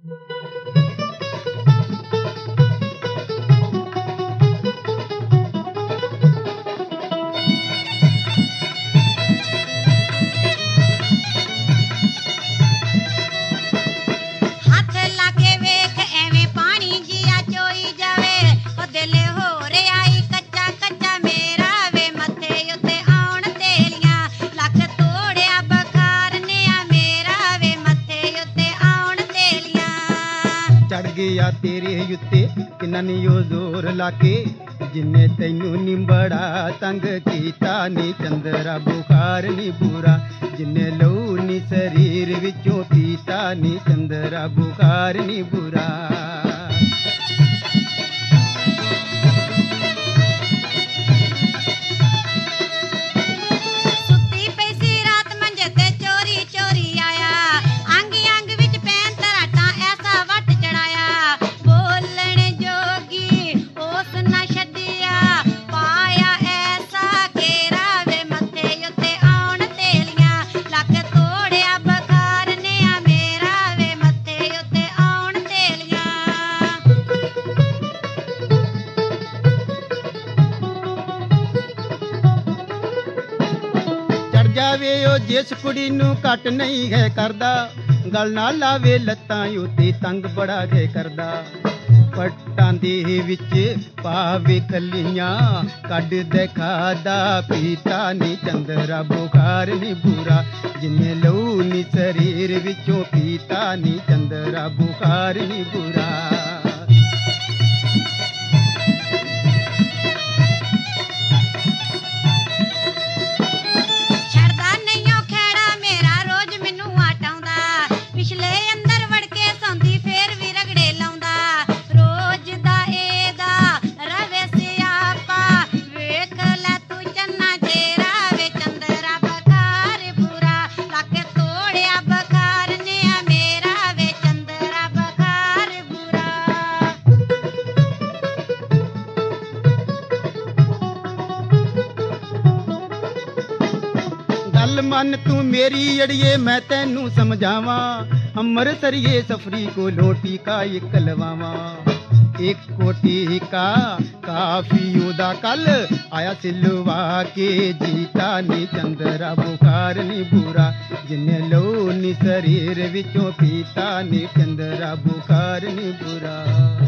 ਹੱਥ ਲਾ ਕੇ ਵੇਖ ਐਵੇਂ ਪਾਣੀ ਜਿਹਾ ਚੋਈ ਜਾਵੇ, ਉਹ ਦਿਲ ਹੋ ਰਿਹਾ ਈ ਕੱਚਾ ਕੱਚਾ ਮੇਰਾ ਵੇ, ਮੱਥੇ ਉੱਤੇ ਆਉਣ ਤੇਲੀਆਂ ਲੱਕ ਤੋੜਿਆ ਬੁਖਾਰ ਨੇ ਆ ਮੇਰਾ ਵੇ, ਮੱਥੇ ਉੱਤੇ ਆਉਣ ਤੇਲੀਆਂ। ਚੜ ਗਿਆ ਤੇਰੇ ਉੱਤੇ ਕਿੰਨਾ ਨੀ ਉਹ ਜ਼ੋਰ ਲਾ ਕੇ, ਜਿੰਨੇ ਤੈਨੂੰ ਨੀ ਬੜਾ ਤੰਗ ਕੀਤਾ ਨੀ ਚੰਦਰਾ ਬੁਖਾਰ ਨੀ ਬੁਰਾ, ਜਿੰਨੇ ਲਹੂ ਨੀ ਸਰੀਰ ਵਿੱਚੋਂ ਪੀਤਾ ਨੀ ਚੰਦਰਾ ਬੁਖਾਰ ਨੀ ਬੁਰਾ। ਸੁੱਤੀ ਪਈ ਸੀ ਰਾਤ ਮੰਜੇ ਤੇ ਚੋਰੀ ਚੋਰੀ ਆਇਆ, ਅੰਗ ਅੰਗ ਵਿੱਚ ਪੈਣ ਤਰਾਟਾਂ ਐਸਾ ਵੱਟ ਚੜਾਇਆ, ਬੋਲਣ ਜੋਗੀ ਉਸ ਨਾ ਛੱਡਿਆ, ਪਾਇਆ ਐਸਾ ਘੇਰਾ ਵੇ, ਮੱਥੇ ਉੱਤੇ ਆਉਣ ਤੇਲੀਆਂ ਲੱਕ ਤੋੜਿਆ ਬੁਖਾਰ ਨੇ ਆ ਮੇਰਾ ਵੇ, ਮੱਥੇ ਉੱਤੇ ਆਉਣ ਤੇਲੀਆਂ। ਚੜ ਜਾਵੇ ਉਹ ਜਿਸ ਕੁੜੀ ਨੂੰ ਘੱਟ ਨਹੀਂ ਹੈ ਕਰਦਾ, ਗਲ ਨਾ ਲਾਵੇ ਲੱਤਾਂ ਉੱਤੇ ਤੰਗ ਬੜਾ ਜੇ ਕਰਦਾ, ਪੱਟਾਂ ਦੇ ਵਿੱਚ ਪਾਵੇ ਕਲੀਆਂ ਕੱਢ ਦੇ ਖਾਦਾ ਪੀਤਾ ਨੀ ਚੰਦਰਾ ਬੁਖਾਰ ਨੀ ਬੁਰਾ, ਜਿੰਨੇ ਲਹੂ ਨੀ ਸਰੀਰ ਵਿੱਚੋਂ ਪੀਤਾ ਨੀ ਚੰਦਰਾ ਬੁਖਾਰ ਨੀ ਬੁਰਾ। ਛੱਡਦਾ ਨਹੀਂਓ ਖਹਿੜਾ ਮੇਰਾ ਰੋਜ਼ ਮੈਨੂੰ ਆਟਾਉਂਦਾ, ਪਿਛਲੇ ਅੰਦਰ ਵੜ ਕੇ ਸੌਂਦੀ ਫੇਰ ਵੀ ਰਗੜੇ ਲਾਉਂਦਾ, ਰੋਜ਼ ਦਾ ਇਹਦਾ ਰਵੇ ਸਿਆਪਾ, ਵੇਖ ਲੈ ਤੂੰ ਚੰਨਾ ਚਿਹਰਾ ਵੇ, ਚੰਦਰਾ ਬੁਖਾਰ ਬੁਰਾ, ਲੱਕ ਤੋੜਿਆ ਬੁਖਾਰ ਨੇ ਆ ਮੇਰਾ ਵੇ, ਚੰਦਰਾ ਬੁਖਾਰ ਬੁਰਾ। ਗੱਲ ਮੰਨ ਤੂੰ ਮੇਰੀ ਅੜੀਏ ਮੈਂ ਤੈਨੂੰ ਸਮਝਾਵਾਂ, ਅੰਮ੍ਰਿਤਸਰੀਏ ਸਫਰੀ ਕੋਲੋਂ ਟੀਕਾ ਇੱਕ ਲਵਾਵਾਂ, ਇੱਕ ਕੋਟੀ ਕਾ ਕਾਫੀ ਉਹਦਾ ਕੱਲ ਆਇਆ ਸਿਲਵਾ ਕੇ ਜੀਤਾ ਨੀ ਚੰਦਰਾ ਬੁਖਾਰ ਨੀ ਬੁਰਾ, ਜਿੰਨੇ ਲਹੂ ਨੀ ਸਰੀਰ ਵਿੱਚੋਂ ਪੀਤਾ ਨੀ ਚੰਦਰਾ ਬੁਖਾਰ ਨੀ ਬੁਰਾ।